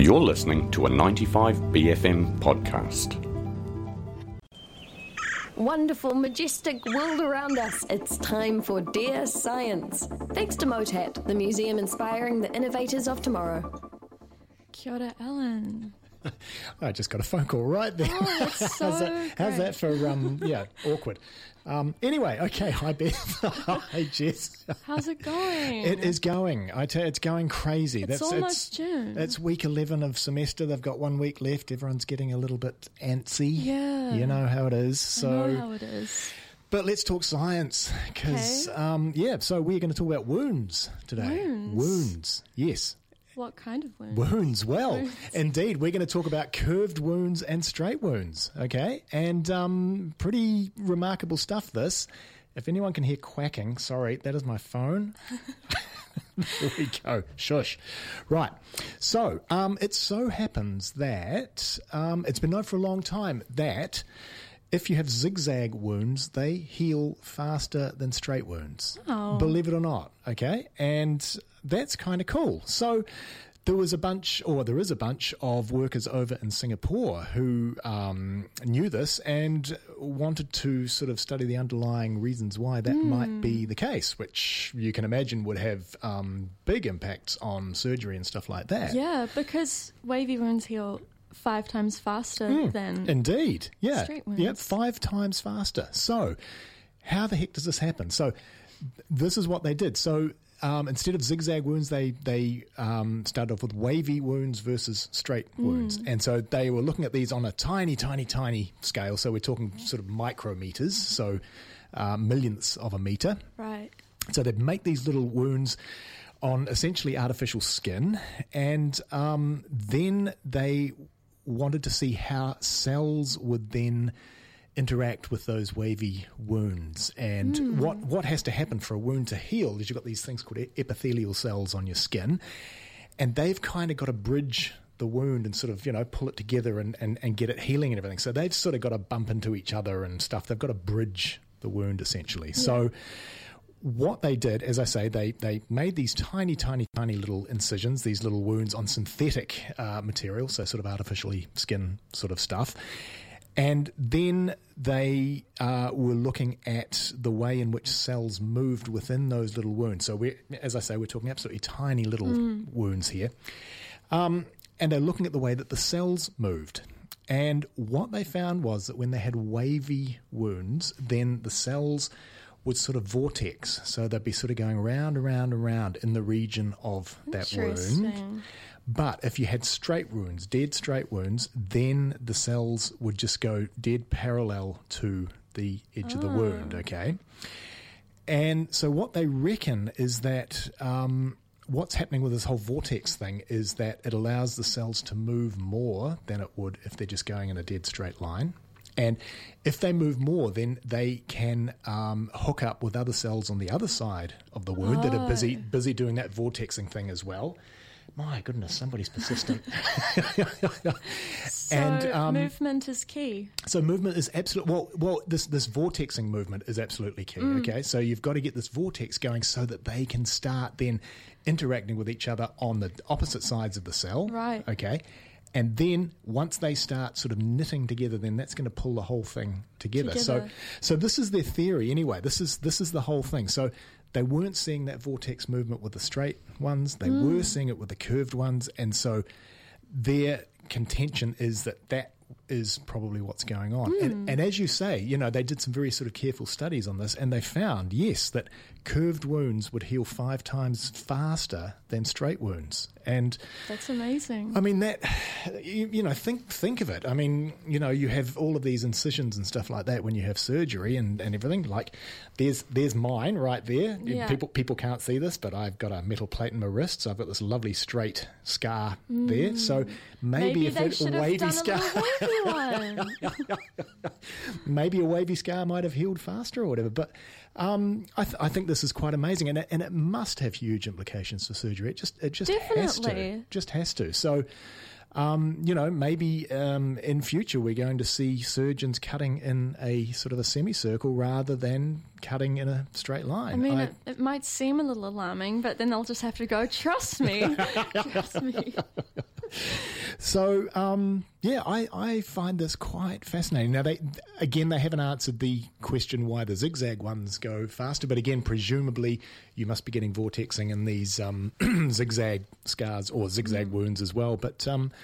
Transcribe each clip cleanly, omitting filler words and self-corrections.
You're listening to a 95BFM podcast. Wonderful, majestic world around us. It's time for Dear Science. Thanks to MOTAT, the museum inspiring the innovators of tomorrow. Kia ora, Ellen. I just got a phone call right there. Oh, that's so how's that for, awkward. Anyway, okay, hi Beth. Hi Jess. How's it going? It is going. I tell you, it's going crazy. It's almost June. It's week 11 of semester. They've got 1 week left. Everyone's getting a little bit antsy. Yeah. You know how it is. I know how it is. But let's talk science because, so we're going to talk about wounds today. Wounds, yes. What kind of wounds? Wounds, well, indeed. We're going to talk about curved wounds and straight wounds, okay? And pretty remarkable stuff, this. If anyone can hear quacking, sorry, that is my phone. There we go. Shush. Right. So it so happens that it's been known for a long time that if you have zigzag wounds, they heal faster than straight wounds. Oh. Believe it or not, okay? And that's kind of cool. So there is a bunch of workers over in Singapore who knew this and wanted to sort of study the underlying reasons why that might be the case, which you can imagine would have big impacts on surgery and stuff like that. Yeah, because wavy wounds heal 5 times faster than Indeed, yeah. straight wounds. Yeah, 5 times faster. So how the heck does this happen? So this is what they did. So instead of zigzag wounds, they started off with wavy wounds versus straight wounds. And so they were looking at these on a tiny, tiny, tiny scale. So we're talking sort of micrometers, so millionths of a meter. Right. So they'd make these little wounds on essentially artificial skin, and then they wanted to see how cells would then interact with those wavy wounds, and what has to happen for a wound to heal is you've got these things called epithelial cells on your skin, and they've kind of got to bridge the wound and sort of, pull it together and get it healing and everything. So they've sort of got to bump into each other and stuff. They've got to bridge the wound essentially. Yeah. So what they did, as I say, they made these tiny, tiny, tiny little incisions, these little wounds on synthetic material, so sort of artificially skin sort of stuff. And then they were looking at the way in which cells moved within those little wounds. So, as I say, we're talking absolutely tiny little wounds here. And they're looking at the way that the cells moved. And what they found was that when they had wavy wounds, then the cells would sort of vortex. So they'd be sort of going around in the region of that wound. But if you had straight wounds, dead straight wounds, then the cells would just go dead parallel to the edge of the wound, okay? And so what they reckon is that what's happening with this whole vortex thing is that it allows the cells to move more than it would if they're just going in a dead straight line. And if they move more, then they can hook up with other cells on the other side of the wound that are busy doing that vortexing thing as well. My goodness, somebody's persistent. So movement is key. So movement is absolutely this vortexing movement is absolutely key. Okay, so you've got to get this vortex going so that they can start then interacting with each other on the opposite sides of the cell. Right. Okay. And then once they start sort of knitting together, then that's going to pull the whole thing together. So this is their theory anyway. This is the whole thing. So they weren't seeing that vortex movement with the straight ones. They were seeing it with the curved ones. And so their contention is that is probably what's going on. And as you say, they did some very sort of careful studies on this, and they found, yes, that curved wounds would heal 5 times faster than straight wounds. And that's amazing. I mean, that, think of it. I mean, you have all of these incisions and stuff like that when you have surgery and everything. Like, there's mine right there. Yeah. People can't see this, but I've got a metal plate in my wrist, so I've got this lovely straight scar there. So maybe if they should a wavy have scar, done a little wavy one. maybe a wavy scar might have healed faster or whatever. But I think this is quite amazing, and it must have huge implications for surgery. It just Definitely. has to. So, maybe in future we're going to see surgeons cutting in a sort of a semicircle rather than cutting in a straight line. I mean, it might seem a little alarming, but then they'll just have to go, trust me. Trust me. So, I find this quite fascinating. Now, they haven't answered the question why the zigzag ones go faster, but again, presumably you must be getting vortexing in these zigzag scars or zigzag wounds as well. But,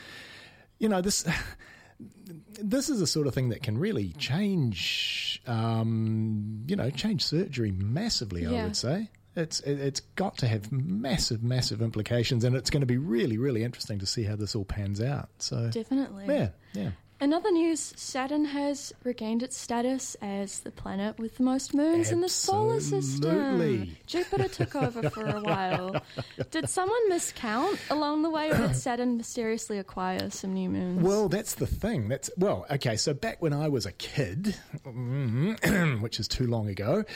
this is the sort of thing that can really change, change surgery massively, I would say. It's got to have massive, massive implications, and it's going to be really, really interesting to see how this all pans out. So definitely. Yeah. In other news, Saturn has regained its status as the planet with the most moons in the solar system. Jupiter took over for a while. Did someone miscount along the way, or did Saturn mysteriously acquire some new moons? Well, that's the thing. So back when I was a kid, which is too long ago,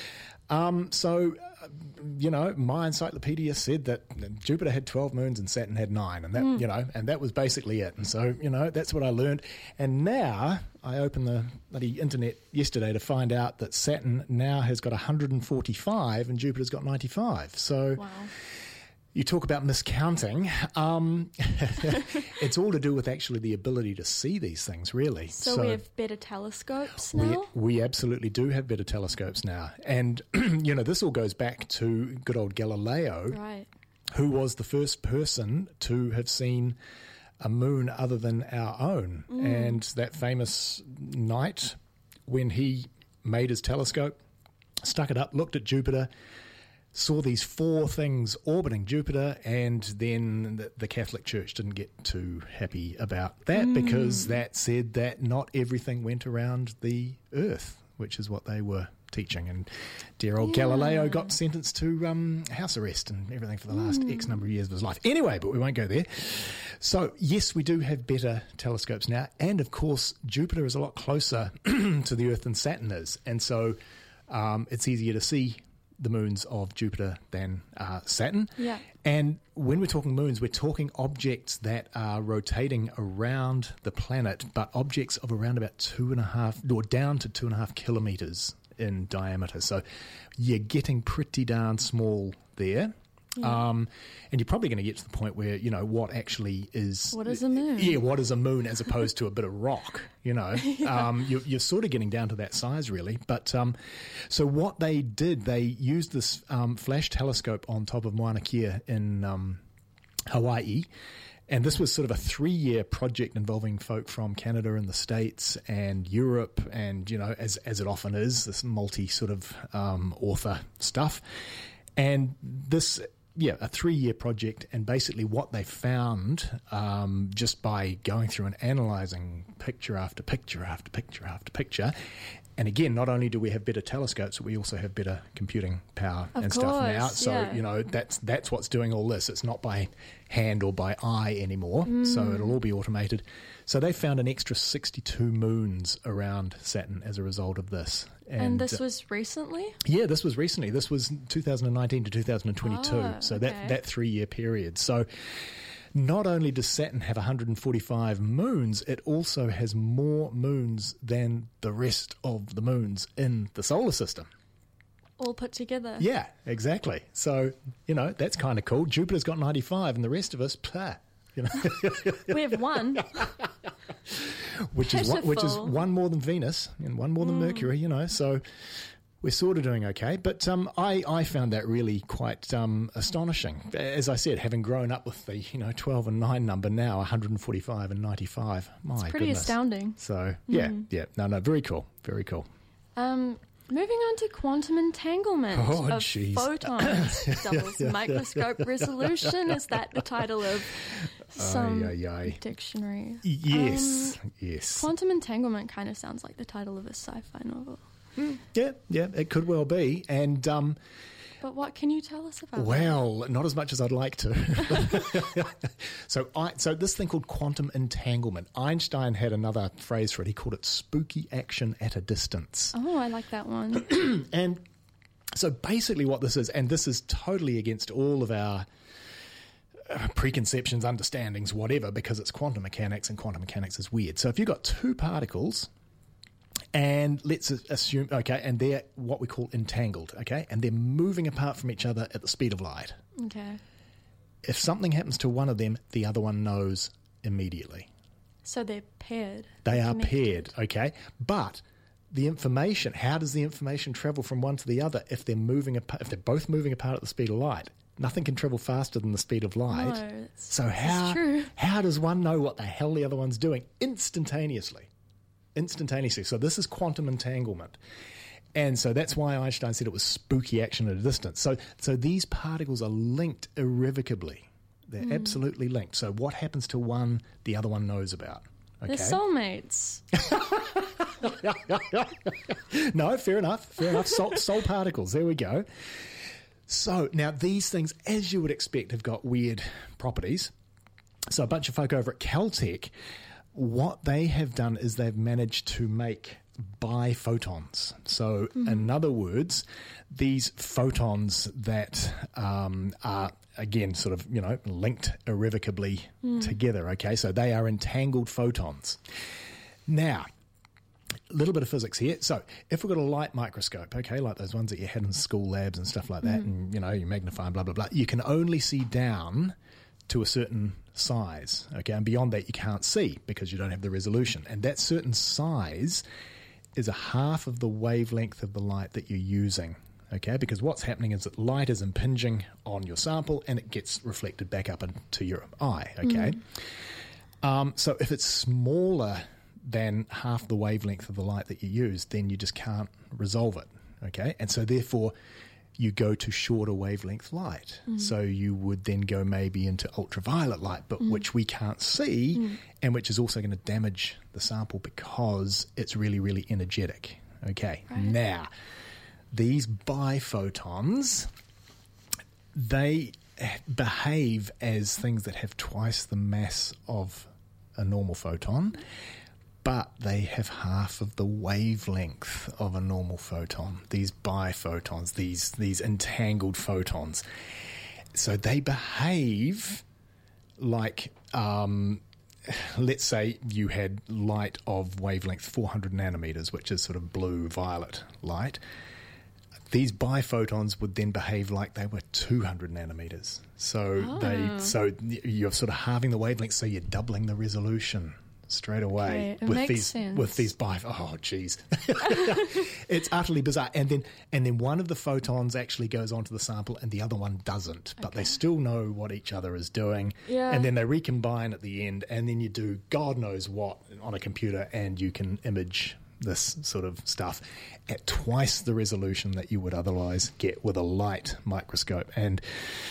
my encyclopedia said that Jupiter had 12 moons and Saturn had 9, and that and that was basically it. And so that's what I learned. And now I opened the bloody internet yesterday to find out that Saturn now has got 145 and Jupiter's got 95. So. Wow. You talk about miscounting. It's all to do with actually the ability to see these things, really. So we have better telescopes now? We absolutely do have better telescopes now. And, this all goes back to good old Galileo, right, who was the first person to have seen a moon other than our own. And that famous night when he made his telescope, stuck it up, looked at Jupiter, saw these 4 things orbiting Jupiter, and then the Catholic Church didn't get too happy about that because that said that not everything went around the Earth, which is what they were teaching. And dear old Galileo got sentenced to house arrest and everything for the last X number of years of his life. Anyway, but we won't go there. So, yes, we do have better telescopes now. And, of course, Jupiter is a lot closer to the Earth than Saturn is. And so it's easier to see the moons of Jupiter than Saturn. Yeah. And when we're talking moons, we're talking objects that are rotating around the planet, but objects of around about 2.5 or down to 2.5 kilometres in diameter. So you're getting pretty darn small there. Yeah. And you're probably going to get to the point where, what actually is... What is a moon? Yeah, what is a moon as opposed to a bit of rock, You're sort of getting down to that size, really. But so what they did, they used this flash telescope on top of Mauna Kea in Hawaii. And this was sort of a 3-year project involving folk from Canada and the States and Europe and, as it often is, this multi sort of author stuff. And this... a 3-year project, and basically what they found just by going through and analysing picture after picture after picture after picture, and again, not only do we have better telescopes, but we also have better computing power stuff now. So, that's what's doing all this. It's not by hand or by eye anymore, so it'll all be automated. So they found an extra 62 moons around Saturn as a result of this. And this was recently? Yeah, this was recently. This was 2019 to 2022, so that 3-year period. So not only does Saturn have 145 moons, it also has more moons than the rest of the moons in the solar system. All put together. Yeah, exactly. So, that's kind of cool. Jupiter's got 95 and the rest of us, We have one. which is one more than Venus and one more than Mercury, so we're sort of doing okay. But I found that really quite astonishing. As I said, having grown up with the 12 and 9 number, now 145 and 95. My it's pretty goodness. Astounding. So no, very cool, very cool. Moving on to quantum entanglement of photons. Doubles microscope resolution. Is that the title of some dictionary? Yes, yes. Quantum entanglement kind of sounds like the title of a sci-fi novel. Yeah, it could well be. And but what can you tell us about Well, not as much as I'd like to. So this thing called quantum entanglement, Einstein had another phrase for it. He called it spooky action at a distance. Oh, I like that one. And so basically what this is, and this is totally against all of our preconceptions, understandings, whatever, because it's quantum mechanics, and quantum mechanics is weird. So if you've got 2 particles... And let's assume, and they're what we call entangled, and they're moving apart from each other at the speed of light. Okay. If something happens to one of them, the other one knows immediately. So they're paired. They are connected. paired, okay? But the information, how does the information travel from one to the other if they're both moving apart at the speed of light? Nothing can travel faster than the speed of light. No, so how does one know what the hell the other one's doing? Instantaneously. So this is quantum entanglement. And so that's why Einstein said it was spooky action at a distance. So these particles are linked irrevocably. They're absolutely linked. So what happens to one, the other one knows about. Okay? They're soulmates. No, fair enough. Soul particles. There we go. So now these things, as you would expect, have got weird properties. So a bunch of folk over at Caltech, what they have done is they've managed to make biphotons. So in other words, these photons that are, again, sort of, linked irrevocably together, okay? So they are entangled photons. Now, a little bit of physics here. So if we've got a light microscope, okay, like those ones that you had in school labs and stuff like that, and, you magnify and blah, blah, blah, you can only see down to a certain size, okay? And beyond that, you can't see because you don't have the resolution. And that certain size is a half of the wavelength of the light that you're using, okay? Because what's happening is that light is impinging on your sample and it gets reflected back up into your eye, okay? So if it's smaller than half the wavelength of the light that you use, then you just can't resolve it, okay? And so therefore, you go to shorter wavelength light. So you would then go maybe into ultraviolet light, but which we can't see and which is also going to damage the sample because it's really, really energetic, okay? Right. Now, these biphotons, they behave as things that have twice the mass of a normal photon, but they have half of the wavelength of a normal photon, these biphotons, these entangled photons. So they behave like, let's say you had light of wavelength 400 nanometers, which is sort of blue-violet light. These biphotons would then behave like they were 200 nanometers. So you're sort of halving the wavelength, so you're doubling the resolution straight away with these oh geez. It's utterly bizarre. And then one of the photons actually goes onto the sample and the other one doesn't, but they still know what each other is doing. And then they recombine at the end, and then you do God knows what on a computer, and you can image this sort of stuff at twice the resolution that you would otherwise get with a light microscope. And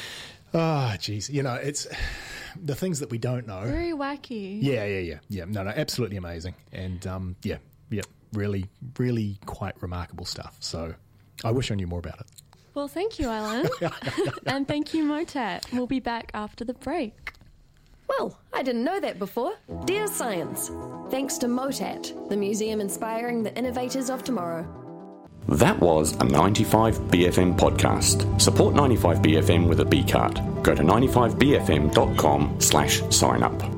geez, it's the things that we don't know. Very wacky. Yeah. No, absolutely amazing. And really, really quite remarkable stuff. So I wish I knew more about it. Well, thank you, Alan. And thank you, Motat. We'll be back after the break. Well, I didn't know that before. Dear Science, thanks to Motat, the museum inspiring the innovators of tomorrow. That was a 95BFM podcast. Support 95BFM with a B card. Go to 95BFM.com/sign up.